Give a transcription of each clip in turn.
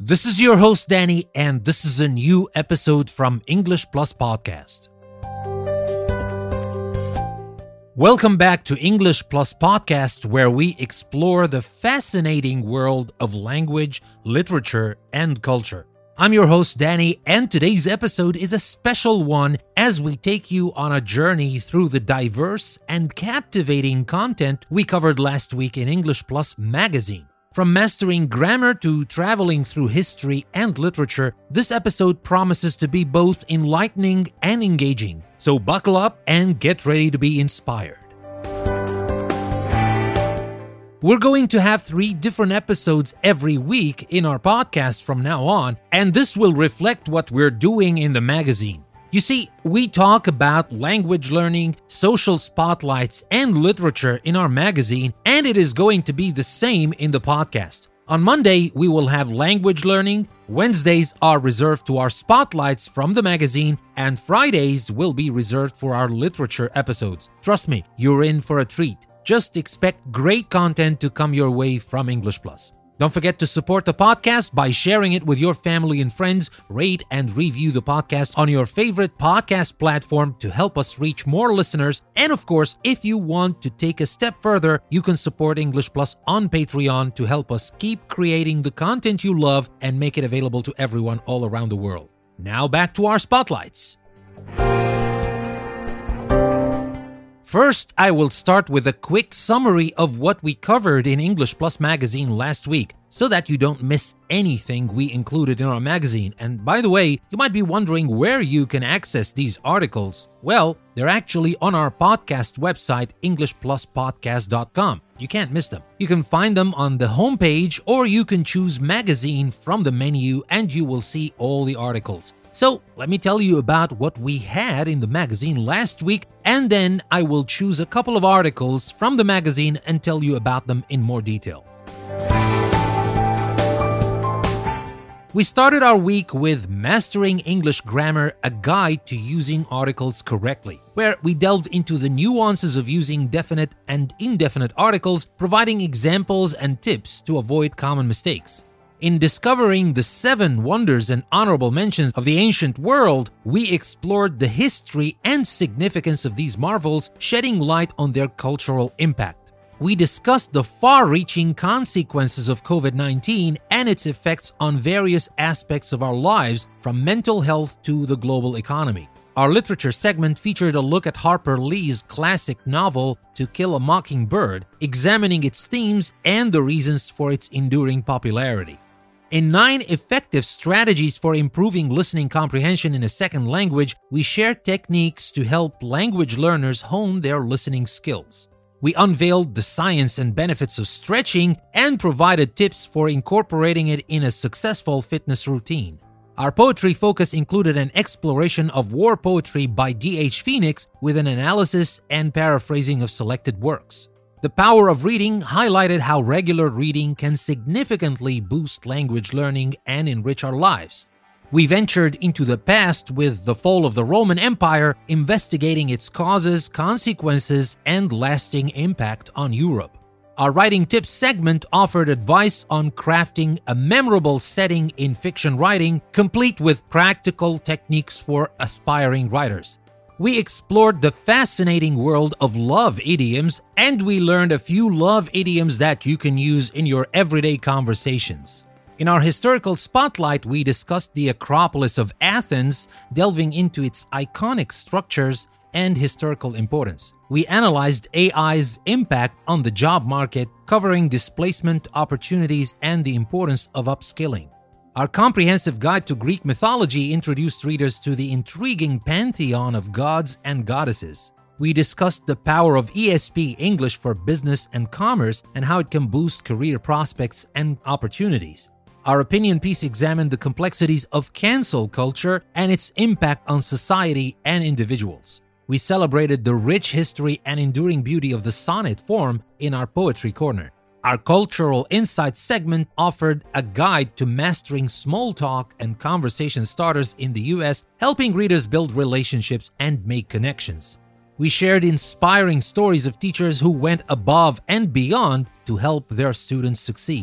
This is your host, Danny, and this is a new episode from English Plus Podcast. Welcome back to English Plus Podcast, where we explore the fascinating world of language, literature, and culture. I'm your host, Danny, and today's episode is a special one as we take you on a journey through the diverse and captivating content we covered last week in English Plus magazine. From mastering grammar to traveling through history and literature, this episode promises to be both enlightening and engaging. So buckle up and get ready to be inspired. We're going to have 3 different episodes every week in our podcast from now on, and this will reflect what we're doing in the magazine. You see, we talk about language learning, social spotlights, and literature in our magazine, and it is going to be the same in the podcast. On Monday, we will have language learning, Wednesdays are reserved to our spotlights from the magazine, and Fridays will be reserved for our literature episodes. Trust me, you're in for a treat. Just expect great content to come your way from English Plus. Don't forget to support the podcast by sharing it with your family and friends. Rate and review the podcast on your favorite podcast platform to help us reach more listeners. And of course, if you want to take a step further, you can support English Plus on Patreon to help us keep creating the content you love and make it available to everyone all around the world. Now back to our spotlights. First, I will start with a quick summary of what we covered in English Plus magazine last week, so that you don't miss anything we included in our magazine. And by the way, you might be wondering where you can access these articles. Well, they're actually on our podcast website, EnglishPlusPodcast.com. You can't miss them. You can find them on the homepage, or you can choose magazine from the menu and you will see all the articles. So, let me tell you about what we had in the magazine last week, and then I will choose a couple of articles from the magazine and tell you about them in more detail. We started our week with Mastering English Grammar, a guide to using articles correctly, where we delved into the nuances of using definite and indefinite articles, providing examples and tips to avoid common mistakes. In discovering the 7 wonders and honorable mentions of the ancient world, we explored the history and significance of these marvels, shedding light on their cultural impact. We discussed the far-reaching consequences of COVID-19 and its effects on various aspects of our lives, from mental health to the global economy. Our literature segment featured a look at Harper Lee's classic novel To Kill a Mockingbird, examining its themes and the reasons for its enduring popularity. In 9 effective strategies for improving listening comprehension in a second language, we shared techniques to help language learners hone their listening skills. We unveiled the science and benefits of stretching and provided tips for incorporating it in a successful fitness routine. Our poetry focus included an exploration of war poetry by D.H. Phoenix with an analysis and paraphrasing of selected works. The Power of Reading highlighted how regular reading can significantly boost language learning and enrich our lives. We ventured into the past with The Fall of the Roman Empire, investigating its causes, consequences, and lasting impact on Europe. Our Writing Tips segment offered advice on crafting a memorable setting in fiction writing, complete with practical techniques for aspiring writers. We explored the fascinating world of love idioms, and we learned a few love idioms that you can use in your everyday conversations. In our historical spotlight, we discussed the Acropolis of Athens, delving into its iconic structures and historical importance. We analyzed AI's impact on the job market, covering displacement opportunities and the importance of upskilling. Our comprehensive guide to Greek mythology introduced readers to the intriguing pantheon of gods and goddesses. We discussed the power of ESP, English for Business and Commerce, and how it can boost career prospects and opportunities. Our opinion piece examined the complexities of cancel culture and its impact on society and individuals. We celebrated the rich history and enduring beauty of the sonnet form in our Poetry Corner. Our Cultural Insights segment offered a guide to mastering small talk and conversation starters in the US, helping readers build relationships and make connections. We shared inspiring stories of teachers who went above and beyond to help their students succeed.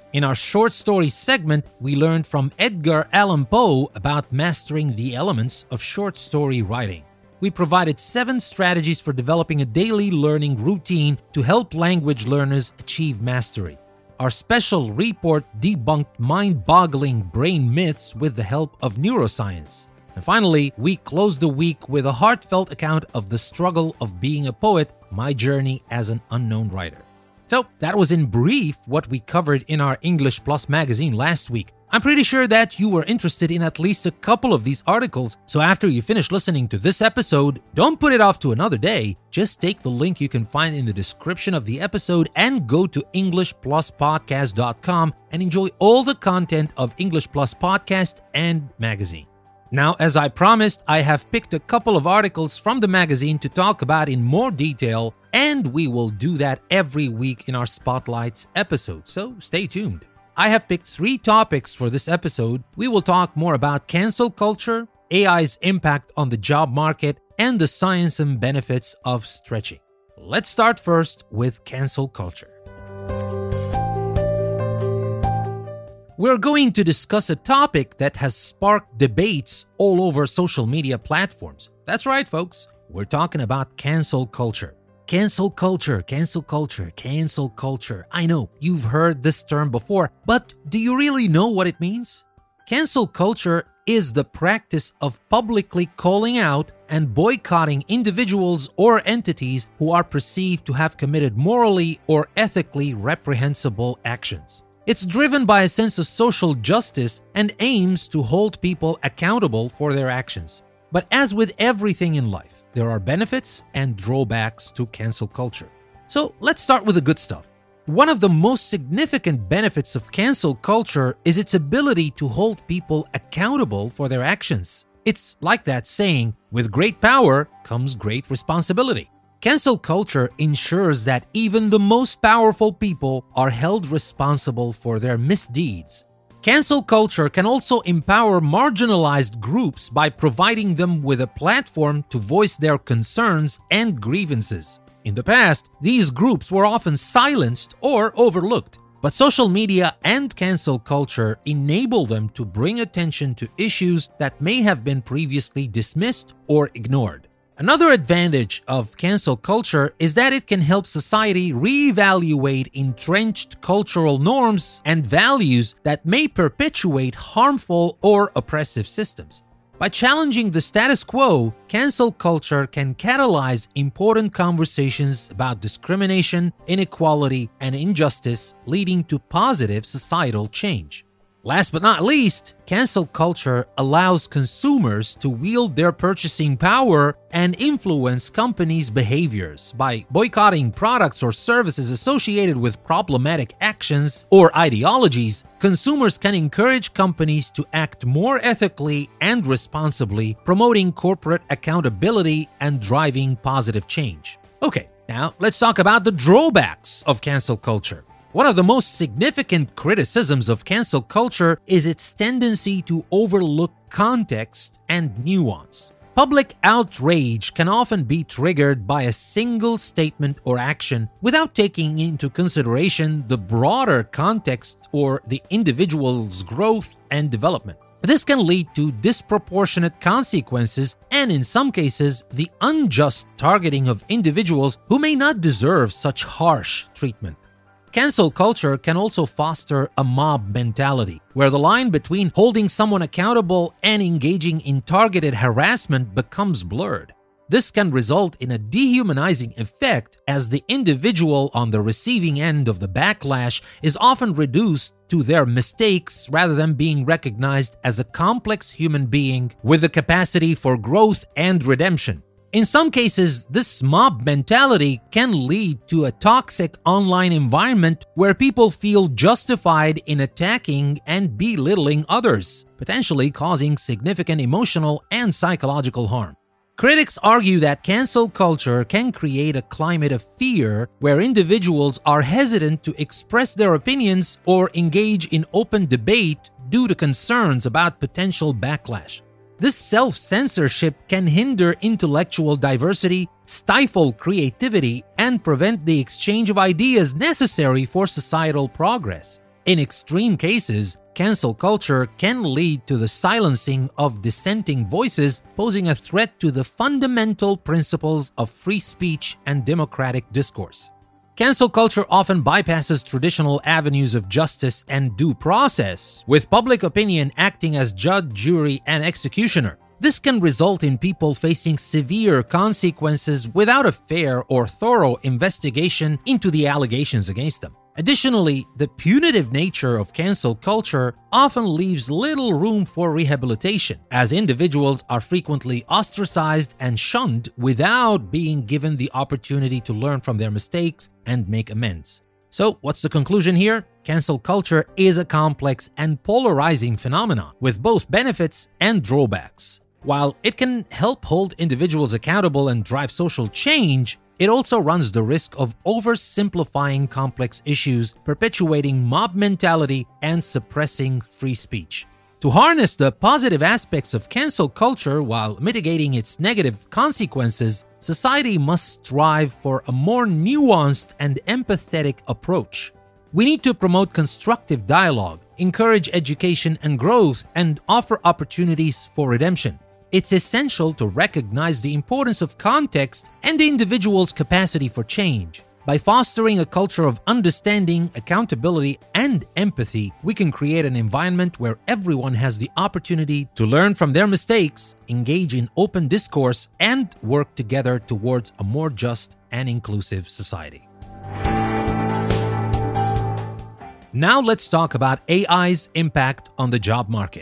In our short story segment, we learned from Edgar Allan Poe about mastering the elements of short story writing. We provided 7 strategies for developing a daily learning routine to help language learners achieve mastery. Our special report debunked mind-boggling brain myths with the help of neuroscience. And finally, we closed the week with a heartfelt account of the struggle of being a poet, my journey as an unknown writer. So that was in brief what we covered in our English Plus magazine last week. I'm pretty sure that you were interested in at least a couple of these articles, so after you finish listening to this episode, don't put it off to another day. Just take the link you can find in the description of the episode and go to EnglishPlusPodcast.com and enjoy all the content of English Plus Podcast and magazine. Now, as I promised, I have picked a couple of articles from the magazine to talk about in more detail, and we will do that every week in our Spotlights episode, so stay tuned. I have picked 3 topics for this episode. We will talk more about cancel culture, AI's impact on the job market, and the science and benefits of stretching. Let's start first with cancel culture. We're going to discuss a topic that has sparked debates all over social media platforms. That's right, folks. We're talking about cancel culture. Cancel culture, cancel culture, cancel culture. I know, you've heard this term before, but do you really know what it means? Cancel culture is the practice of publicly calling out and boycotting individuals or entities who are perceived to have committed morally or ethically reprehensible actions. It's driven by a sense of social justice and aims to hold people accountable for their actions. But as with everything in life, there are benefits and drawbacks to cancel culture. So let's start with the good stuff. One of the most significant benefits of cancel culture is its ability to hold people accountable for their actions. It's like that saying, with great power comes great responsibility. Cancel culture ensures that even the most powerful people are held responsible for their misdeeds. Cancel culture can also empower marginalized groups by providing them with a platform to voice their concerns and grievances. In the past, these groups were often silenced or overlooked, but social media and cancel culture enable them to bring attention to issues that may have been previously dismissed or ignored. Another advantage of cancel culture is that it can help society reevaluate entrenched cultural norms and values that may perpetuate harmful or oppressive systems. By challenging the status quo, cancel culture can catalyze important conversations about discrimination, inequality, and injustice, leading to positive societal change. Last but not least, cancel culture allows consumers to wield their purchasing power and influence companies' behaviors. By boycotting products or services associated with problematic actions or ideologies, consumers can encourage companies to act more ethically and responsibly, promoting corporate accountability and driving positive change. Okay, now let's talk about the drawbacks of cancel culture. One of the most significant criticisms of cancel culture is its tendency to overlook context and nuance. Public outrage can often be triggered by a single statement or action without taking into consideration the broader context or the individual's growth and development. This can lead to disproportionate consequences and, in some cases, the unjust targeting of individuals who may not deserve such harsh treatment. Cancel culture can also foster a mob mentality, where the line between holding someone accountable and engaging in targeted harassment becomes blurred. This can result in a dehumanizing effect, as the individual on the receiving end of the backlash is often reduced to their mistakes rather than being recognized as a complex human being with the capacity for growth and redemption. In some cases, this mob mentality can lead to a toxic online environment where people feel justified in attacking and belittling others, potentially causing significant emotional and psychological harm. Critics argue that cancel culture can create a climate of fear where individuals are hesitant to express their opinions or engage in open debate due to concerns about potential backlash. This self-censorship can hinder intellectual diversity, stifle creativity, and prevent the exchange of ideas necessary for societal progress. In extreme cases, cancel culture can lead to the silencing of dissenting voices, posing a threat to the fundamental principles of free speech and democratic discourse. Cancel culture often bypasses traditional avenues of justice and due process, with public opinion acting as judge, jury, and executioner. This can result in people facing severe consequences without a fair or thorough investigation into the allegations against them. Additionally, the punitive nature of cancel culture often leaves little room for rehabilitation, as individuals are frequently ostracized and shunned without being given the opportunity to learn from their mistakes and make amends. So, what's the conclusion here? Cancel culture is a complex and polarizing phenomenon with both benefits and drawbacks. While it can help hold individuals accountable and drive social change, it also runs the risk of oversimplifying complex issues, perpetuating mob mentality, and suppressing free speech. To harness the positive aspects of cancel culture while mitigating its negative consequences, society must strive for a more nuanced and empathetic approach. We need to promote constructive dialogue, encourage education and growth, and offer opportunities for redemption. It's essential to recognize the importance of context and the individual's capacity for change. By fostering a culture of understanding, accountability, and empathy, we can create an environment where everyone has the opportunity to learn from their mistakes, engage in open discourse, and work together towards a more just and inclusive society. Now let's talk about AI's impact on the job market.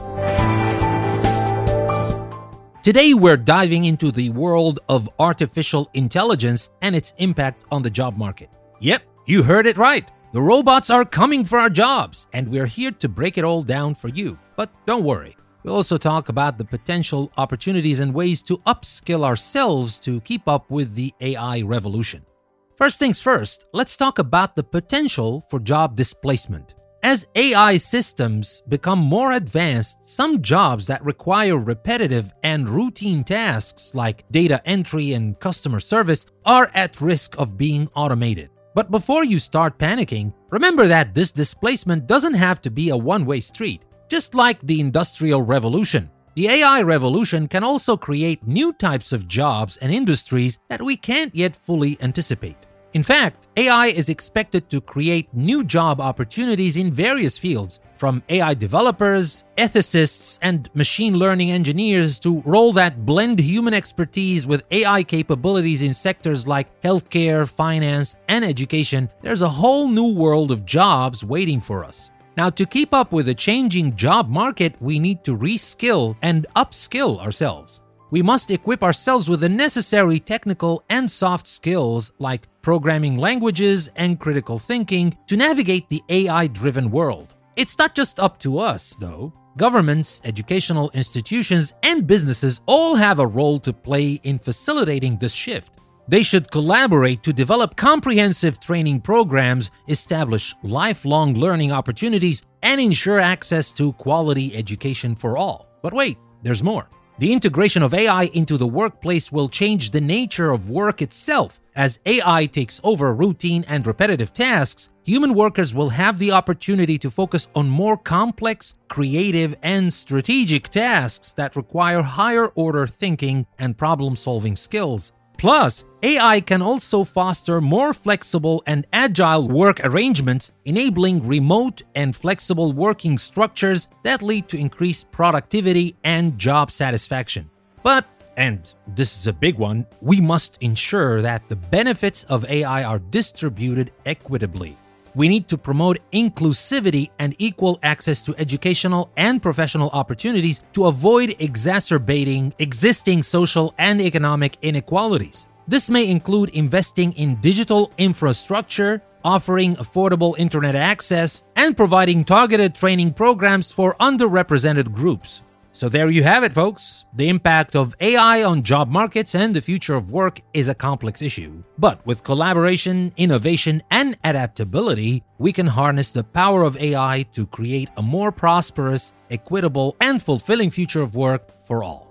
Today, we're diving into the world of artificial intelligence and its impact on the job market. Yep, you heard it right. The robots are coming for our jobs, and we're here to break it all down for you. But don't worry, we'll also talk about the potential opportunities and ways to upskill ourselves to keep up with the AI revolution. First things first, let's talk about the potential for job displacement. As AI systems become more advanced, some jobs that require repetitive and routine tasks like data entry and customer service are at risk of being automated. But before you start panicking, remember that this displacement doesn't have to be a one-way street. Just like the Industrial Revolution, the AI revolution can also create new types of jobs and industries that we can't yet fully anticipate. In fact, AI is expected to create new job opportunities in various fields, from AI developers, ethicists, and machine learning engineers to roles that blend human expertise with AI capabilities in sectors like healthcare, finance, and education. There's a whole new world of jobs waiting for us. Now, to keep up with the changing job market, we need to reskill and upskill ourselves. We must equip ourselves with the necessary technical and soft skills like programming languages and critical thinking to navigate the AI-driven world. It's not just up to us, though. Governments, educational institutions, and businesses all have a role to play in facilitating this shift. They should collaborate to develop comprehensive training programs, establish lifelong learning opportunities, and ensure access to quality education for all. But wait, there's more. The integration of AI into the workplace will change the nature of work itself. As AI takes over routine and repetitive tasks, human workers will have the opportunity to focus on more complex, creative, and strategic tasks that require higher-order thinking and problem-solving skills. Plus, AI can also foster more flexible and agile work arrangements, enabling remote and flexible working structures that lead to increased productivity and job satisfaction. But, and this is a big one, we must ensure that the benefits of AI are distributed equitably. We need to promote inclusivity and equal access to educational and professional opportunities to avoid exacerbating existing social and economic inequalities. This may include investing in digital infrastructure, offering affordable internet access, and providing targeted training programs for underrepresented groups. So there you have it, folks. The impact of AI on job markets and the future of work is a complex issue. But with collaboration, innovation, and adaptability, we can harness the power of AI to create a more prosperous, equitable, and fulfilling future of work for all.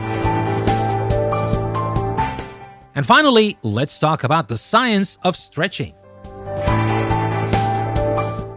And finally, let's talk about the science of stretching.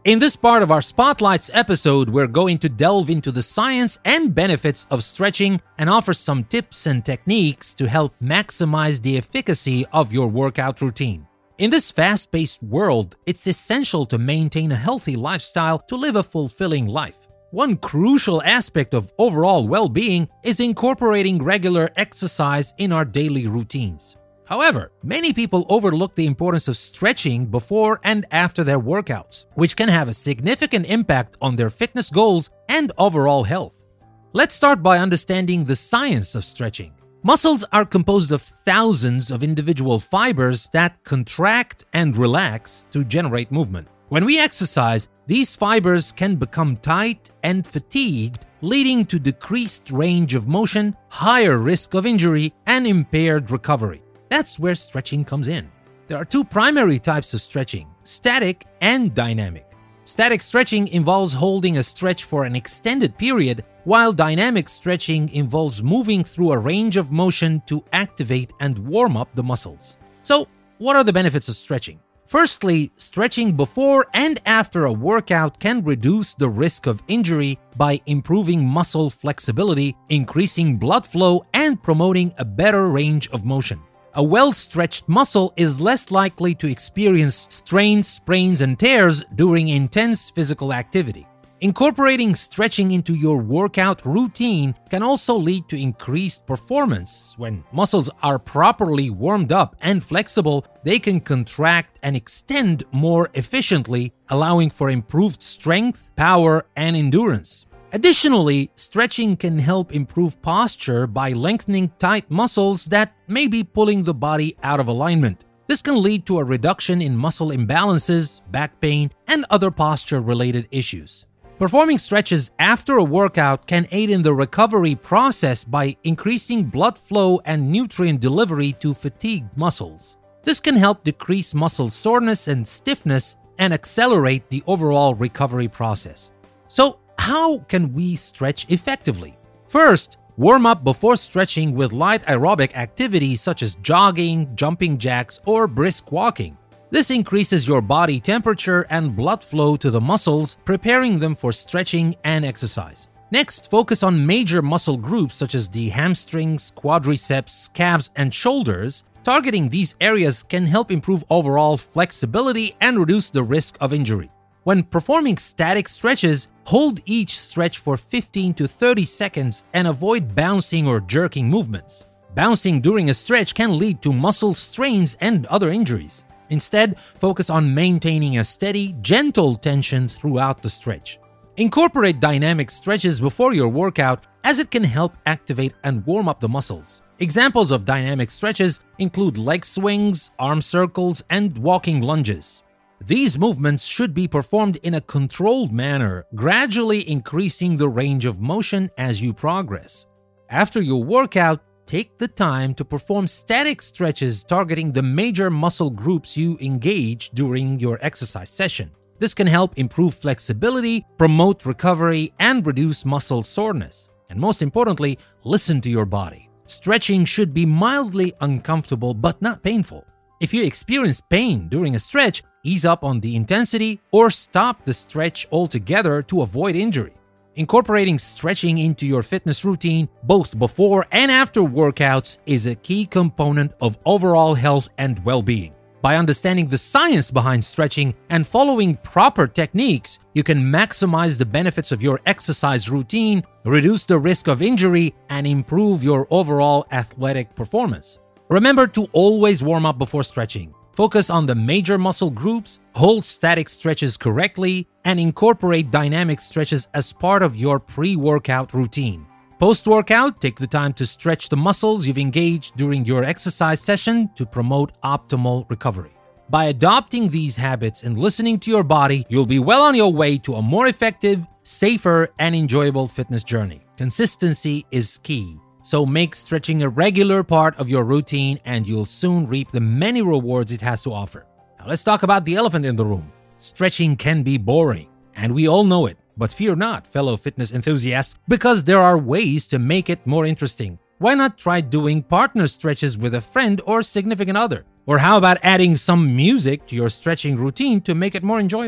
In this part of our Spotlights episode, we're going to delve into the science and benefits of stretching and offer some tips and techniques to help maximize the efficacy of your workout routine. In this fast-paced world, it's essential to maintain a healthy lifestyle to live a fulfilling life. One crucial aspect of overall well-being is incorporating regular exercise in our daily routines. However, many people overlook the importance of stretching before and after their workouts, which can have a significant impact on their fitness goals and overall health. Let's start by understanding the science of stretching. Muscles are composed of thousands of individual fibers that contract and relax to generate movement. When we exercise, these fibers can become tight and fatigued, leading to decreased range of motion, higher risk of injury, and impaired recovery. That's where stretching comes in. There are two primary types of stretching: static and dynamic. Static stretching involves holding a stretch for an extended period, while dynamic stretching involves moving through a range of motion to activate and warm up the muscles. So, what are the benefits of stretching? Firstly, stretching before and after a workout can reduce the risk of injury by improving muscle flexibility, increasing blood flow, and promoting a better range of motion. A well-stretched muscle is less likely to experience strains, sprains, and tears during intense physical activity. Incorporating stretching into your workout routine can also lead to increased performance. When muscles are properly warmed up and flexible, they can contract and extend more efficiently, allowing for improved strength, power, and endurance. Additionally, stretching can help improve posture by lengthening tight muscles that may be pulling the body out of alignment. This can lead to a reduction in muscle imbalances, back pain, and other posture-related issues. Performing stretches after a workout can aid in the recovery process by increasing blood flow and nutrient delivery to fatigued muscles. This can help decrease muscle soreness and stiffness and accelerate the overall recovery process. So, how can we stretch effectively? First, warm up before stretching with light aerobic activities such as jogging, jumping jacks, or brisk walking. This increases your body temperature and blood flow to the muscles, preparing them for stretching and exercise. Next, focus on major muscle groups such as the hamstrings, quadriceps, calves, and shoulders. Targeting these areas can help improve overall flexibility and reduce the risk of injury. When performing static stretches, hold each stretch for 15 to 30 seconds and avoid bouncing or jerking movements. Bouncing during a stretch can lead to muscle strains and other injuries. Instead, focus on maintaining a steady, gentle tension throughout the stretch. Incorporate dynamic stretches before your workout, as it can help activate and warm up the muscles. Examples of dynamic stretches include leg swings, arm circles, and walking lunges. These movements should be performed in a controlled manner, gradually increasing the range of motion as you progress. After your workout, take the time to perform static stretches targeting the major muscle groups you engage during your exercise session. This can help improve flexibility, promote recovery, and reduce muscle soreness. And most importantly, listen to your body. Stretching should be mildly uncomfortable but not painful. If you experience pain during a stretch, ease up on the intensity or stop the stretch altogether to avoid injury. Incorporating stretching into your fitness routine, both before and after workouts, is a key component of overall health and well-being. By understanding the science behind stretching and following proper techniques, you can maximize the benefits of your exercise routine, reduce the risk of injury, and improve your overall athletic performance. Remember to always warm up before stretching. Focus on the major muscle groups, hold static stretches correctly, and incorporate dynamic stretches as part of your pre-workout routine. Post-workout, take the time to stretch the muscles you've engaged during your exercise session to promote optimal recovery. By adopting these habits and listening to your body, you'll be well on your way to a more effective, safer, and enjoyable fitness journey. Consistency is key. So make stretching a regular part of your routine and you'll soon reap the many rewards it has to offer. Now let's talk about the elephant in the room. Stretching can be boring, and we all know it. But fear not, fellow fitness enthusiasts, because there are ways to make it more interesting. Why not try doing partner stretches with a friend or significant other? Or how about adding some music to your stretching routine to make it more enjoyable?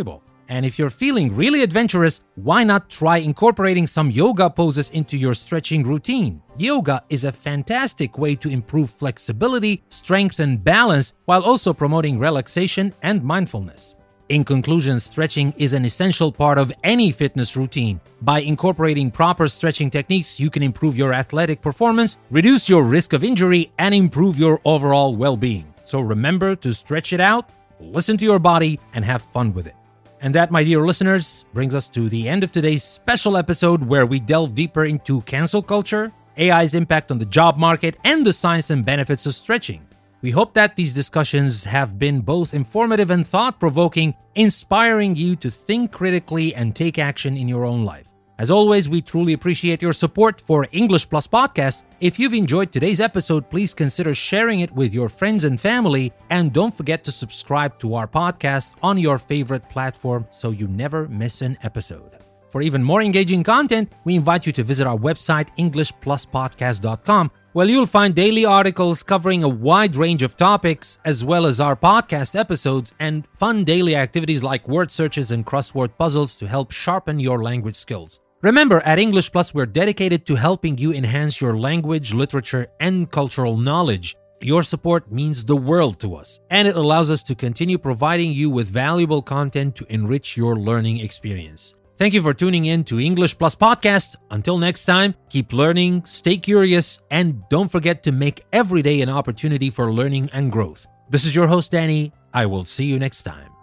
And if you're feeling really adventurous, why not try incorporating some yoga poses into your stretching routine? Yoga is a fantastic way to improve flexibility, strength, and balance while also promoting relaxation and mindfulness. In conclusion, stretching is an essential part of any fitness routine. By incorporating proper stretching techniques, you can improve your athletic performance, reduce your risk of injury, and improve your overall well-being. So remember to stretch it out, listen to your body, and have fun with it. And that, my dear listeners, brings us to the end of today's special episode where we delve deeper into cancel culture, AI's impact on the job market, and the science and benefits of stretching. We hope that these discussions have been both informative and thought-provoking, inspiring you to think critically and take action in your own life. As always, we truly appreciate your support for English Plus Podcast. If you've enjoyed today's episode, please consider sharing it with your friends and family, and don't forget to subscribe to our podcast on your favorite platform so you never miss an episode. For even more engaging content, we invite you to visit our website, EnglishPlusPodcast.com, where you'll find daily articles covering a wide range of topics, as well as our podcast episodes and fun daily activities like word searches and crossword puzzles to help sharpen your language skills. Remember, at English Plus, we're dedicated to helping you enhance your language, literature, and cultural knowledge. Your support means the world to us, and it allows us to continue providing you with valuable content to enrich your learning experience. Thank you for tuning in to English Plus Podcast. Until next time, keep learning, stay curious, and don't forget to make every day an opportunity for learning and growth. This is your host, Danny. I will see you next time.